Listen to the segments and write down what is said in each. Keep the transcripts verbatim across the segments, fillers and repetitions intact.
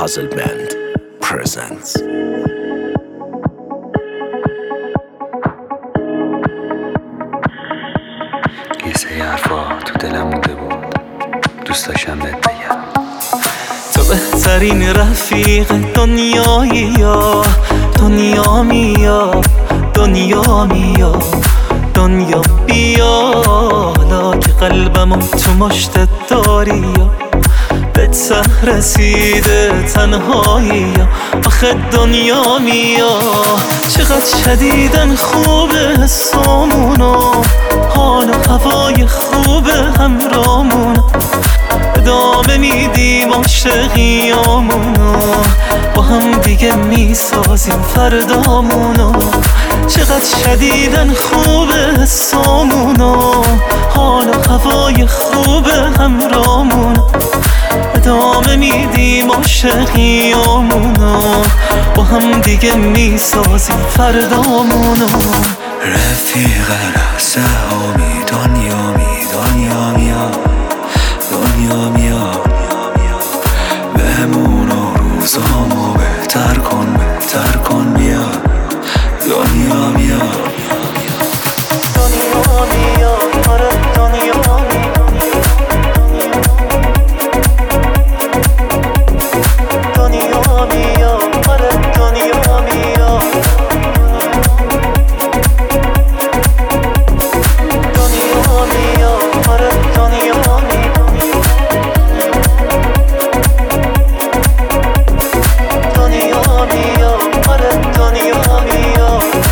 Puzzle Band presents. یه سری حرفا تو دلم مونده بود، دوست داشتم بهت بگم. تو بهترین رفیق دنیایی، یا دنیا میا دنیا میا دنیا بیا، حالا که قلبمو تو مشتت داری، یا به ته رسیده تنهایی، یا آخه دنیا میا. چقدر شدیدن خوبه حسامونو، حال و هوای خوبه همرامونو، ادامه میدیم عاشقیامونو، با هم دیگه میسازیم فردامونو. چقدر شدیدن خوبه حسامونو، حال و هوای خوبه همرامونو، ادامه میدیم عاشقیامونو، با هم دیگه میسازیم فردامونو. رفیق رسامی دنیا می دنیا میا دنیا میا، بهمونو روزامو بهتر کن بهتر کن بیا دنیا میا دنیا میا آره دنیا دنیا میا آره دنیا میا دنیا میا آره دنیا دنیا میا آره دنیا میا.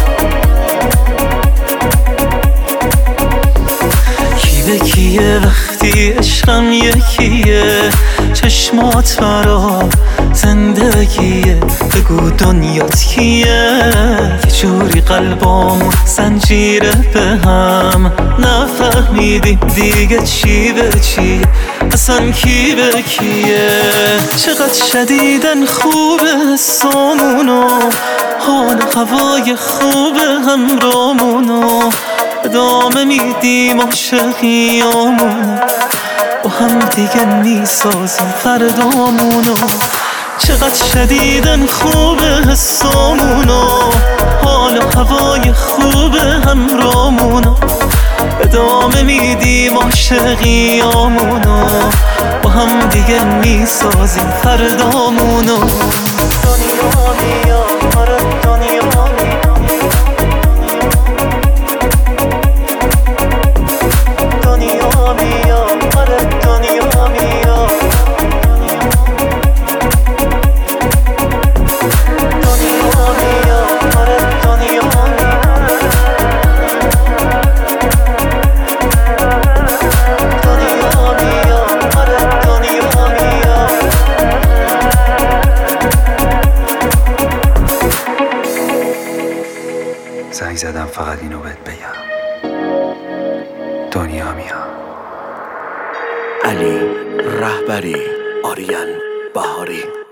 کی به کیه وقتی عشقم یکیه، چشمات برا زندگیه، بگو دنیات کیه. یه جوری قلبامون زنجیره به هم، نفهمیدیم دیگه چی به چیه، اصلا کی به کیه. چقدر شدیدن خوبه حسامونو، حال و هوای خوبه همرامونو، ادامه میدیم عاشقیامونو، با هم دیگه میسازیم فردامونو. چقدر شدیدن خوبه حسامونو، حال و هوای خوبه همرامونو، ادامه میدیم عاشقیامونو، با هم دیگه میسازیم فردامونو. دنیا میا آره دنیا دنیا میا آره دنیا میا دنیا میا آره دنیا دنیا میا آره دنیا میا. زنگ زدم فقط اینو بهت بگم، دنیا میا. علی رهبری، آریان بهاری.